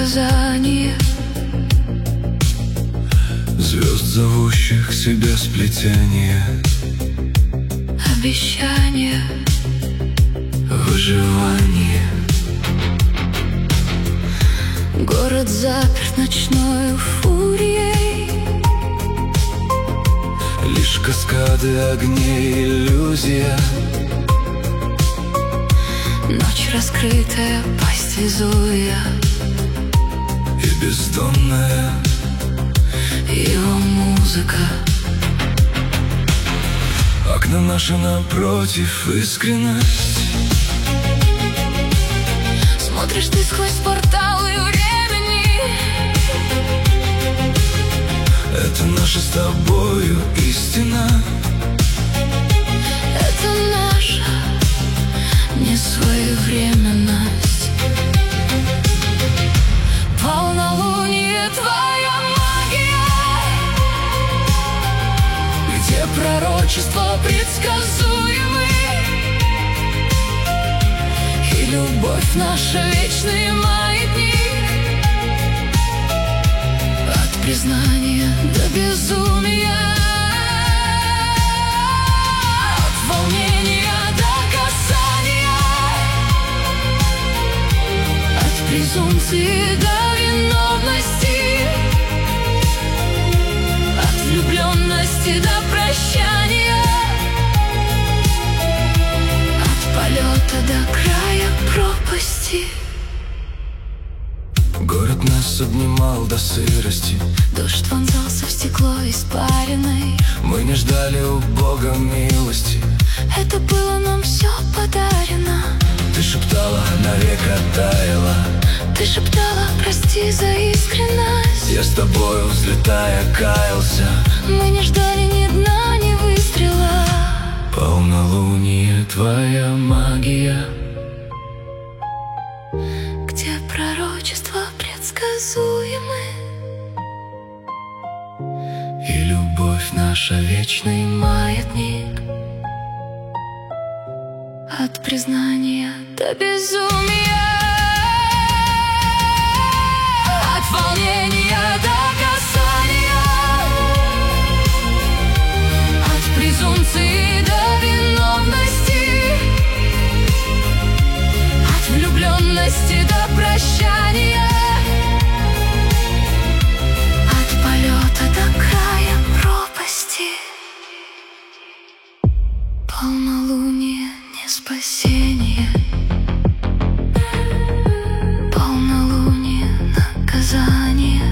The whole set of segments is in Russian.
наказание. Звезд, зовущих к себе сплетение. Обещание, Выживание. город заперт ночною фурией. Лишь каскады огней, иллюзия. Ночь раскрытая, пасть Везувия. И бездонная его музыка. окна наши напротив, искренность. Смотришь ты сквозь порталы времени. Это наша с тобою истина. Это наша несвоевременность. Полнолуние, твоя магия, где пророчества предсказуемы, и любовь наша вечный маятник. От признания до безумия, от волнения до касания, от презумпции до виновности, от влюбленности до прощания, от полета до края пропасти. Город нас обнимал до сырости. Дождь вонзался в стекло испаренной. Мы не ждали у Бога милости. Это было нам все подарено. Ты шептала, навек оттаяла. Ты шептала, прости за искренность. Я с тобою, взлетая, каялся. Мы не ждали ни дна, ни выстрела. Полнолуние, твоя магия, где пророчества предсказуемы, и любовь наша вечный маятник. От признания до безумия, от волнения до касания, от презумпции до виновности, от влюбленности до прощания, от полета до края пропасти. Полнолуние не спасение, полнолуние наказание.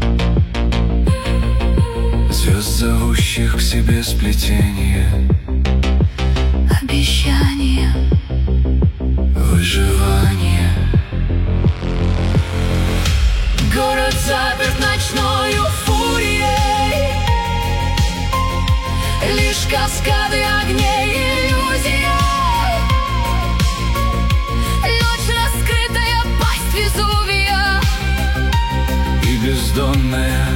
звезд, зовущих к себе сплетение. Обещание, Выживание. город заперт ночною фурией. Лишь каскады огней, иллюзия. Ночь раскрытая, пасть Везувия. И бездонная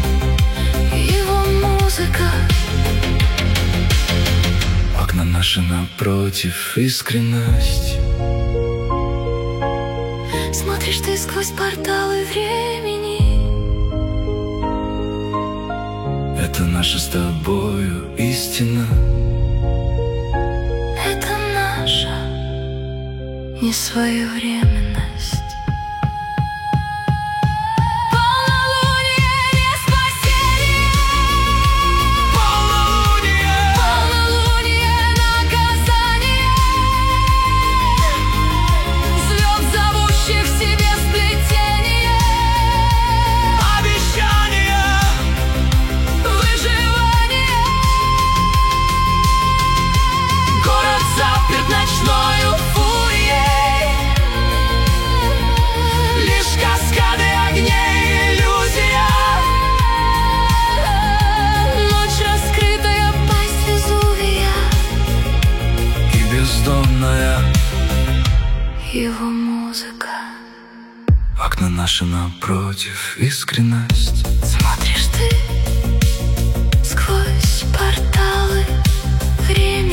Его музыка. окна наши напротив, искренность. Смотришь ты сквозь порталы времени. Это наша с тобою истина. Это наша несвоевременность. Полнолуние не спасение, полнолуние наказание. Звезд, зовущих в себе сплетение. Обещание. Выживание, Город заперт ночною фурией. Лишь каскады огней, иллюзия. ночь раскрытая, пасть Везувия. И бездонная Его музыка. окна наши напротив, искренность. Смотришь ты сквозь порталы времени.